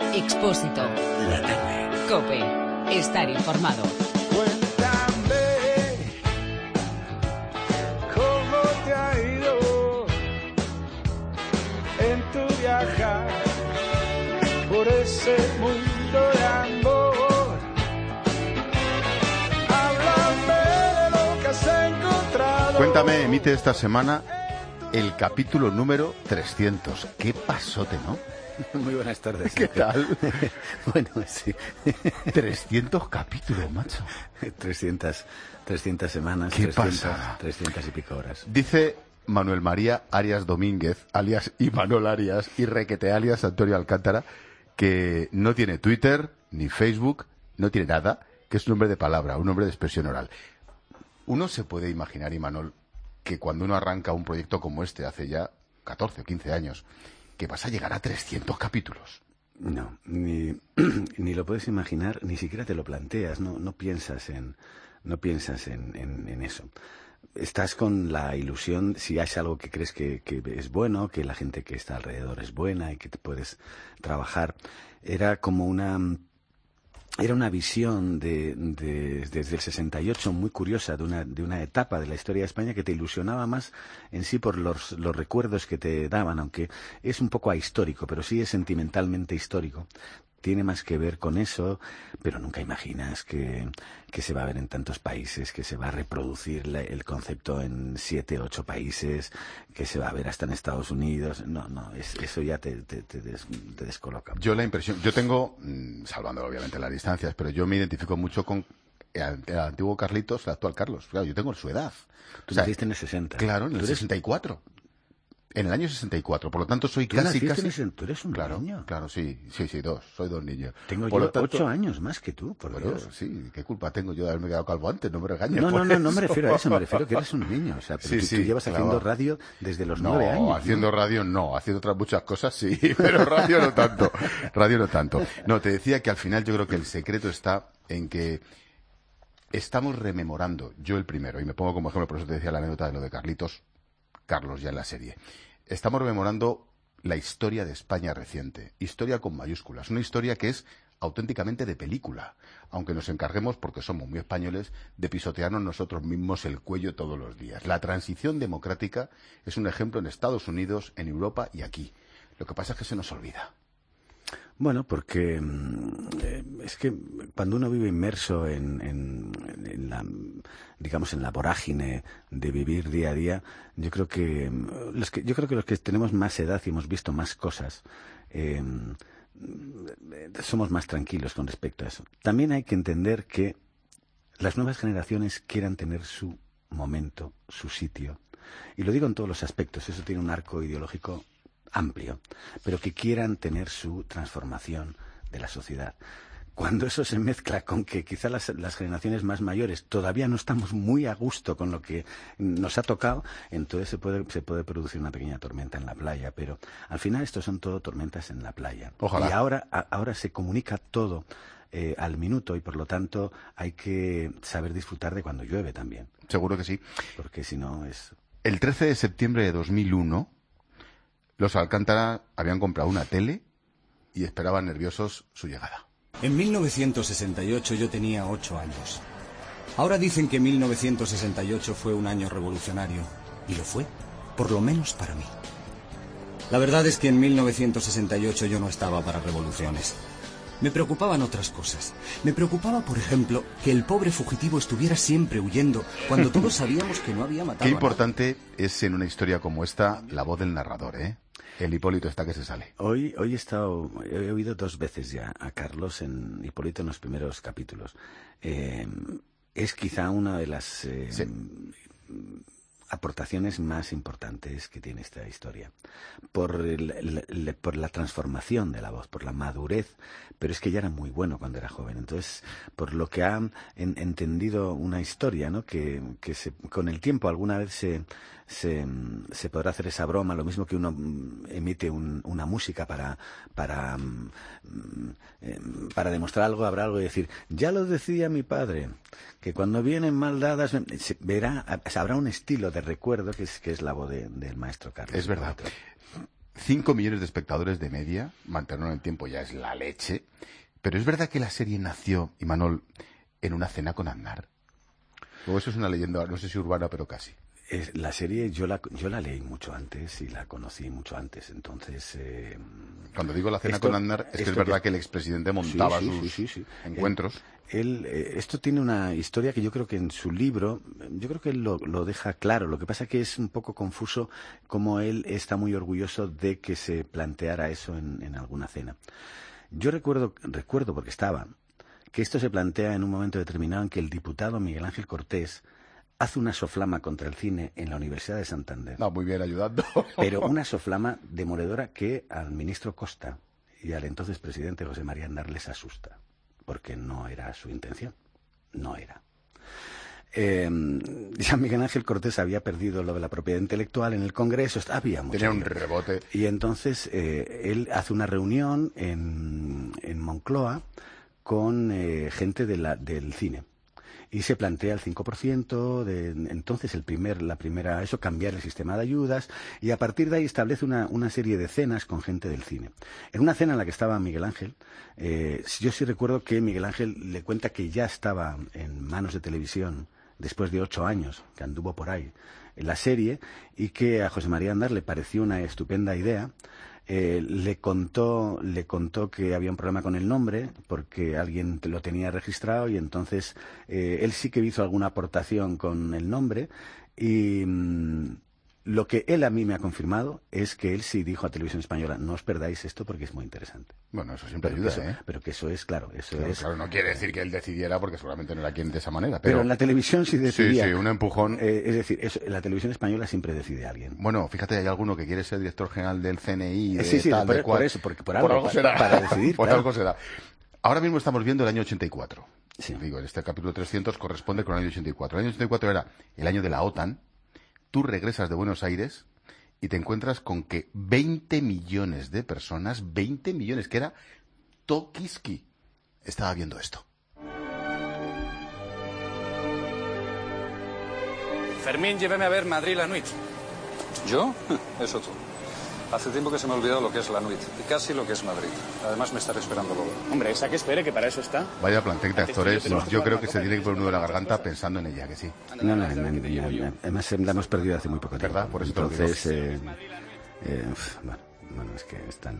Expósito. La tarde. COPE. Estar informado. Cuéntame cómo te ha ido en tu viajar por ese mundo de amor. Háblame de lo que has encontrado. Cuéntame, emite esta semana el capítulo número 300. ¿Qué pasote, no? Muy buenas tardes. ¿Qué tal? Bueno, sí. 300 capítulos, macho. 300 semanas, ¿Qué 300, pasa? 300 y pico horas. Dice Manuel María Arias Domínguez, alias Imanol Arias, y requete alias Antonio Alcántara, que no tiene Twitter ni Facebook, no tiene nada, que es un nombre de palabra, un nombre de expresión oral. Uno se puede imaginar, Imanol, que cuando uno arranca un proyecto como este hace ya 14 o 15 años, que vas a llegar a 300 capítulos. No, ni lo puedes imaginar, ni siquiera te lo planteas, no piensas en eso. Estás con la ilusión, si hay algo que crees que es bueno, que la gente que está alrededor es buena y que te puedes trabajar. Era una visión desde el 68 muy curiosa de una etapa de la historia de España que te ilusionaba más en sí por los recuerdos que te daban, aunque es un poco ahistórico, pero sí es sentimentalmente histórico. Tiene más que ver con eso, pero nunca imaginas que se va a ver en tantos países, que se va a reproducir el concepto en 7, 8 países, que se va a ver hasta en Estados Unidos. Eso ya te descoloca. Yo tengo, salvando obviamente las distancias, pero yo me identifico mucho con el antiguo Carlitos, el actual Carlos. Claro, yo tengo su edad. Tú naciste en el 60. Claro, en el 64. En el año 64, por lo tanto soy casi... Tú eres un claro, niño. Claro, sí, soy dos niños. Tengo por yo lo tanto, 8 años más que tú, por bueno, Dios. Sí, ¿qué culpa tengo yo de haberme quedado calvo antes? No me regañes. No me refiero a eso, me refiero a que eres un niño. O sea, pero tú llevas haciendo radio desde los 9 años. No, haciendo radio no, haciendo otras muchas cosas sí, pero radio no tanto. Radio no tanto. No, te decía que al final yo creo que el secreto está en que estamos rememorando, yo el primero, y me pongo como ejemplo, por eso te decía la anécdota de lo de Carlos ya en la serie. Estamos rememorando la historia de España reciente, historia con mayúsculas, una historia que es auténticamente de película, aunque nos encarguemos, porque somos muy españoles, de pisotearnos nosotros mismos el cuello todos los días. La transición democrática es un ejemplo en Estados Unidos, en Europa y aquí. Lo que pasa es que se nos olvida. Bueno, porque es que cuando uno vive inmerso en la vorágine de vivir día a día, yo creo que los que tenemos más edad y hemos visto más cosas, somos más tranquilos con respecto a eso. También hay que entender que las nuevas generaciones quieran tener su momento, su sitio. Y lo digo en todos los aspectos, eso tiene un arco ideológico amplio, pero que quieran tener su transformación de la sociedad. Cuando eso se mezcla con que quizá las generaciones más mayores todavía no estamos muy a gusto con lo que nos ha tocado, entonces se puede producir una pequeña tormenta en la playa, pero al final esto son todo tormentas en la playa. Ojalá. Y ahora se comunica todo al minuto y por lo tanto hay que saber disfrutar de cuando llueve también. Seguro que sí. Porque si no es... El 13 de septiembre de 2001, los Alcántara habían comprado una tele y esperaban nerviosos su llegada. En 1968 yo tenía 8 años. Ahora dicen que 1968 fue un año revolucionario. Y lo fue, por lo menos para mí. La verdad es que en 1968 yo no estaba para revoluciones. Me preocupaban otras cosas. Me preocupaba, por ejemplo, que el pobre fugitivo estuviera siempre huyendo cuando todos sabíamos que no había matado Qué a importante es en una historia como esta la voz del narrador, ¿eh? El Hipólito está que se sale. Hoy he oído 2 veces ya a Carlos en Hipólito en los primeros capítulos. Es quizá una de las aportaciones más importantes que tiene esta historia. Por la transformación de la voz, por la madurez, pero es que ya era muy bueno cuando era joven. Entonces, por lo que ha entendido una historia, ¿no? Que con el tiempo alguna vez se podrá hacer esa broma, lo mismo que uno emite una música para demostrar algo, habrá algo y decir, ya lo decía mi padre, que cuando vienen mal dadas, habrá un estilo de recuerdo que es la voz del maestro Carlos. Es verdad. 5 millones de espectadores de media, mantenerlo en el tiempo ya es la leche. Pero es verdad que la serie nació, Imanol, en una cena con Aznar. O eso es una leyenda, no sé si urbana, pero casi. La serie yo la leí mucho antes y la conocí mucho antes, entonces... Cuando digo la cena con Aznar, es que es verdad que el expresidente montaba sus encuentros. Esto tiene una historia que yo creo que en su libro, yo creo que él lo deja claro. Lo que pasa que es un poco confuso como él está muy orgulloso de que se planteara eso en alguna cena. Yo recuerdo porque estaba, que esto se plantea en un momento determinado en que el diputado Miguel Ángel Cortés hace una soflama contra el cine en la Universidad de Santander. No, muy bien ayudando. Pero una soflama demoledora que al ministro Costa y al entonces presidente José María Aznar les asusta, porque no era su intención. No era. Ya Miguel Ángel Cortés había perdido lo de la propiedad intelectual en el Congreso, había mucho. Tenía un rebote. Y entonces él hace una reunión en Moncloa con gente del cine. Y se plantea el 5%, entonces cambiar el sistema de ayudas, y a partir de ahí establece una serie de cenas con gente del cine. En una cena en la que estaba Miguel Ángel, yo sí recuerdo que Miguel Ángel le cuenta que ya estaba en manos de televisión, después de 8 años, que anduvo por ahí, en la serie, y que a José María Aznar le pareció una estupenda idea. Le contó que había un problema con el nombre porque alguien lo tenía registrado, y entonces él sí que hizo alguna aportación con el nombre, y lo que él a mí me ha confirmado es que él sí dijo a Televisión Española: no os perdáis esto porque es muy interesante. Bueno, eso siempre ayuda, Pero que eso es, claro, Claro, no quiere decir que él decidiera, porque seguramente no era quien de esa manera. Pero en la televisión sí decidía. Sí, un empujón. Es decir, en la Televisión Española siempre decide alguien. Bueno, fíjate, hay alguno que quiere ser director general del CNI. Por eso, porque por algo será. Para decidir, por claro. algo será. Ahora mismo estamos viendo el año 84. Sí. Digo, en este capítulo 300 corresponde con el año 84. El año 84 era el año de la OTAN. Tú regresas de Buenos Aires y te encuentras con que 20 millones de personas, 20 millones, que era Tokiski, estaba viendo esto. Fermín, lléveme a ver Madrid la Nuit. ¿Yo? Eso tú. Hace tiempo que se me ha olvidado lo que es la Nuit y casi lo que es Madrid. Además me estaré esperando luego. Hombre, esa que espere, que para eso está. Vaya plantel de actores. Yo creo que se tiene que poner un nudo en la garganta pensando en ella, que sí. No, además la hemos perdido hace muy poco tiempo. ¿Verdad? Por eso te lo digo. Entonces, bueno, es que están...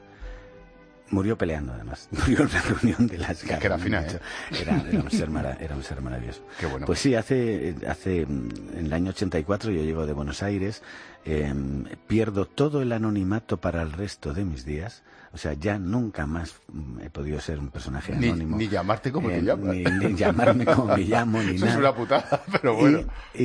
Murió peleando, además. Murió en la reunión de las ganas. Que era fina, ¿eh? Era un ser maravilloso. Qué bueno. Pues sí, en el año 84 yo llego de Buenos Aires, pierdo todo el anonimato para el resto de mis días. O sea, ya nunca más he podido ser un personaje anónimo. Ni llamarte como te llamas. Ni llamarme como me llamo, ni Eso nada. es una putada, pero bueno.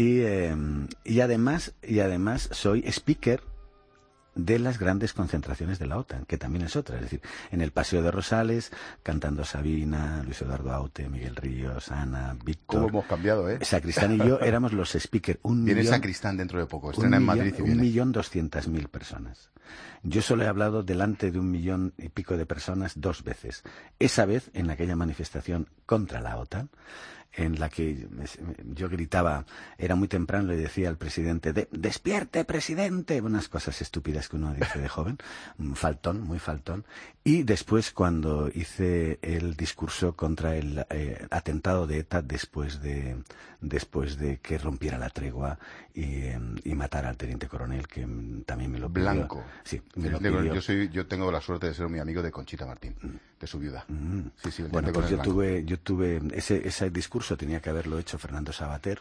Y además soy speaker de las grandes concentraciones de la OTAN, que también es otra. Es decir, en el Paseo de Rosales, cantando Sabina, Luis Eduardo Aute, Miguel Ríos, Ana, Víctor... ¿Cómo hemos cambiado, Sacristán y yo éramos los speakers. Viene Sacristán dentro de poco, estrena en Madrid y viene. 1.200.000 personas. Yo solo he hablado delante de 1 millón y pico de personas 2 veces. Esa vez, en aquella manifestación contra la OTAN, en la que yo gritaba, era muy temprano, le decía al presidente: ¡despierte, presidente! Unas cosas estúpidas que uno dice de joven, faltón, muy faltón. Y después, cuando hice el discurso contra el atentado de ETA, después de que rompiera la tregua y matara al teniente coronel, que también me lo pidió. Blanco. Sí, me lo pidió. Yo tengo la suerte de ser muy amigo de Conchita Martín, de su viuda. Sí, bueno, pues yo tuve ese discurso tenía que haberlo hecho Fernando Savater,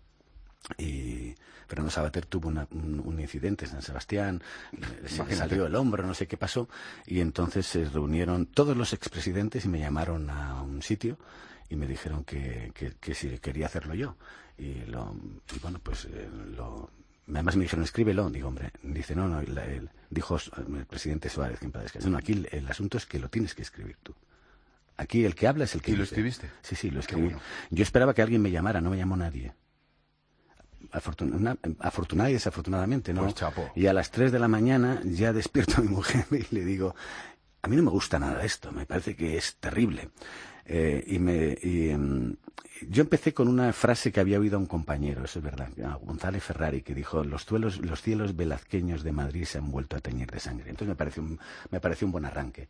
y Fernando Savater tuvo un incidente en San Sebastián, se le salió el hombro, no sé qué pasó, y entonces se reunieron todos los expresidentes y me llamaron a un sitio y me dijeron que si quería hacerlo yo, además me dijeron: escríbelo. Digo, hombre, dice, no, dijo el presidente Suárez, que en paz descanse, no, aquí el asunto es que lo tienes que escribir tú. Aquí el que habla es el que ¿Y dice. lo escribiste? Sí, lo escribí. Bueno. Yo esperaba que alguien me llamara, no me llamó nadie. Afortunada y desafortunadamente, ¿no? Pues chapo. Y a las 3 de la mañana ya despierto a mi mujer y le digo: a mí no me gusta nada esto, me parece que es terrible. Yo empecé con una frase que había oído a un compañero, eso es verdad, a González Ferrari, que dijo: los cielos velazqueños de Madrid se han vuelto a teñir de sangre. Entonces me pareció un buen arranque.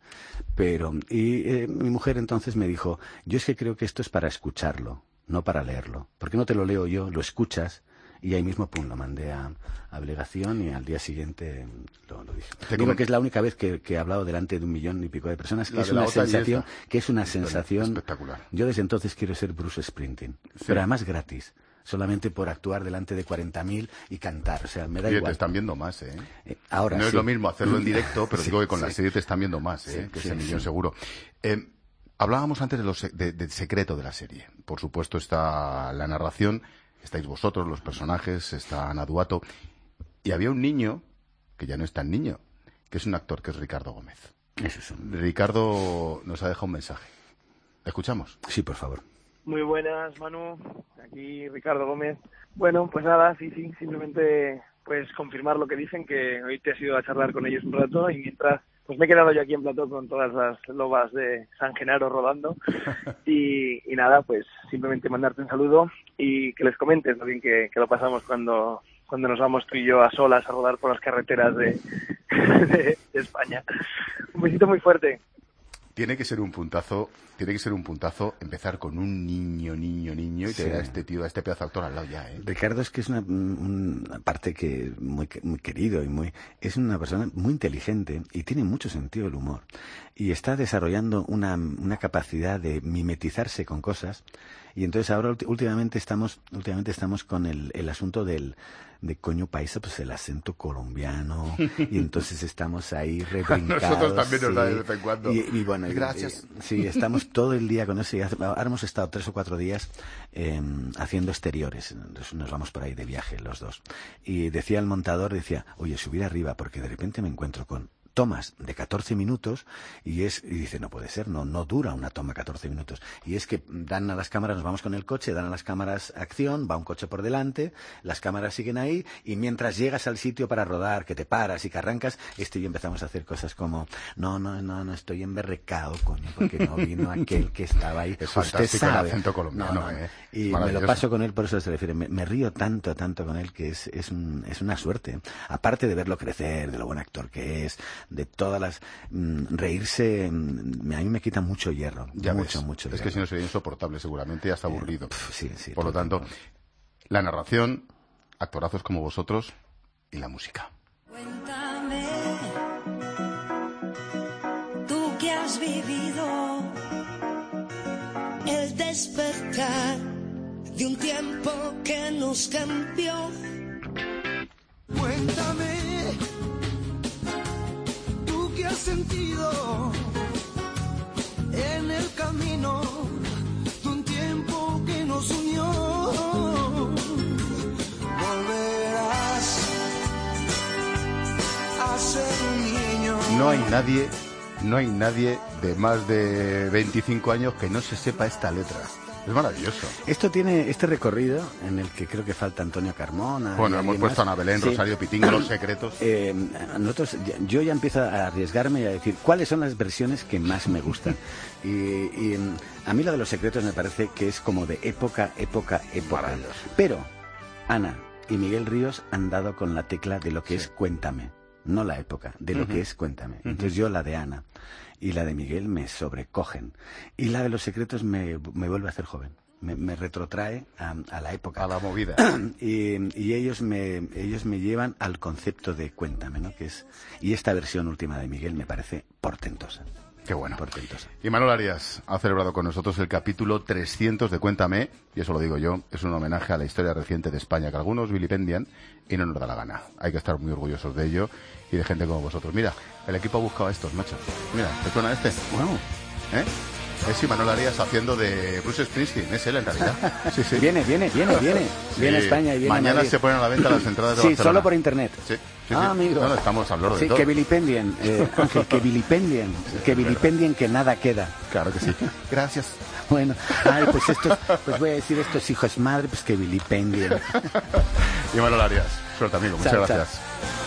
Mi mujer entonces me dijo: yo es que creo que esto es para escucharlo, no para leerlo. ¿Por qué no te lo leo yo? Lo escuchas. Y ahí mismo, lo mandé a obligación, y al día siguiente lo dije. Digo que es la única vez que he hablado delante de 1 millón y pico de personas, que es una sensación espectacular. Yo desde entonces quiero ser Bruce Springsteen, pero además gratis, solamente por actuar delante de 40.000 y cantar, o sea, me da igual. Te están viendo más, Ahora no sí. es lo mismo hacerlo en directo, pero digo que con la serie te están viendo más, que ese millón seguro. Hablábamos antes del secreto de la serie. Por supuesto está la narración, estáis vosotros, los personajes, está Ana Duato, y había un niño, que ya no es tan niño, que es un actor, que es Ricardo Gómez. Ricardo nos ha dejado un mensaje. ¿Le escuchamos? Sí, por favor. Muy buenas, Manu. Aquí Ricardo Gómez. Bueno, pues nada, sí, simplemente pues confirmar lo que dicen, que hoy te has ido a charlar con ellos un rato, y mientras pues me he quedado yo aquí en plató con todas las lobas de San Genaro rodando y nada, pues simplemente mandarte un saludo y que les comentes lo bien que lo pasamos cuando nos vamos tú y yo a solas a rodar por las carreteras de España. Un besito muy fuerte. Tiene que ser un puntazo empezar con un niño y tener a este tío, a este pedazo de actor al lado ya, Ricardo es que es una parte que muy querido y es una persona muy inteligente y tiene mucho sentido del humor, y está desarrollando una capacidad de mimetizarse con cosas, y entonces ahora últimamente estamos con el asunto de coño paisa, pues el acento colombiano, y entonces estamos ahí rebrincados. Nosotros también nos da de vez en cuando. Y bueno, gracias. Sí, estamos todo el día con eso. Ahora hemos estado 3 o 4 días haciendo exteriores. Nos vamos por ahí de viaje los dos. Y decía el montador, oye, subir arriba, porque de repente me encuentro con tomas de 14 minutos y dice, no puede ser, no dura una toma 14 minutos. Y es que dan a las cámaras, nos vamos con el coche, dan a las cámaras acción, va un coche por delante, las cámaras siguen ahí, y mientras llegas al sitio para rodar, que te paras y que arrancas, y yo empezamos a hacer cosas como, no, estoy emberrecado, coño, porque no vino aquel que estaba ahí. Es usted sabe. El acento colombiano, Y me lo paso con él, por eso se refiere, me río tanto con él, que es una suerte. Aparte de verlo crecer, de lo buen actor que es, de todas las reírse, a mí me quita mucho hierro. Ya mucho es hierro. que si no sería insoportable seguramente, y hasta aburrido. Sí, por lo tanto, la narración, actorazos como vosotros, y la música. Cuéntame, tú que has vivido el despertar de un tiempo que nos cambió. Cuéntame, tú que has sentido en el camino de un tiempo que nos unió. Volverás a ser un niño. No hay nadie de más de 25 años que no se sepa esta letra. Es maravilloso. Esto tiene este recorrido en el que creo que falta Antonio Carmona. Bueno, hemos puesto a Ana Belén, sí. Rosario Pitingo, Los Secretos. Yo ya empiezo a arriesgarme y a decir cuáles son las versiones que más me gustan. y a mí lo de Los Secretos me parece que es como de época. Pero Ana y Miguel Ríos han dado con la tecla de lo que es Cuéntame. No la época, de lo que es Cuéntame. Entonces yo la de Ana y la de Miguel me sobrecogen. Y la de Los Secretos me vuelve a hacer joven. Me retrotrae a la época. A la movida. y ellos me llevan al concepto de Cuéntame, ¿no? Y esta versión última de Miguel me parece portentosa. Qué bueno. Portentosa. Y Manuel Arias ha celebrado con nosotros el capítulo 300 de Cuéntame, y eso lo digo yo, es un homenaje a la historia reciente de España, que algunos vilipendian y no nos da la gana. Hay que estar muy orgullosos de ello y de gente como vosotros. Mira, el equipo ha buscado a estos, macho. Mira, ¿te suena este? Wow. Es Manuel Arias haciendo de Bruce Springsteen, es él en realidad. Sí. Viene a España y viene mañana a Madrid. se ponen a la venta las entradas de Sí, Barcelona. solo por internet. Sí. Amigo. No, estamos al loro de sí, todo. que vilipendien, Ángel, que vilipendien que nada queda. Claro que sí. Gracias. Bueno, pues voy a decir estos hijos madre, pues que vilipendien. Y Manuel Arias, suerte amigo, muchas Chao, gracias. chao.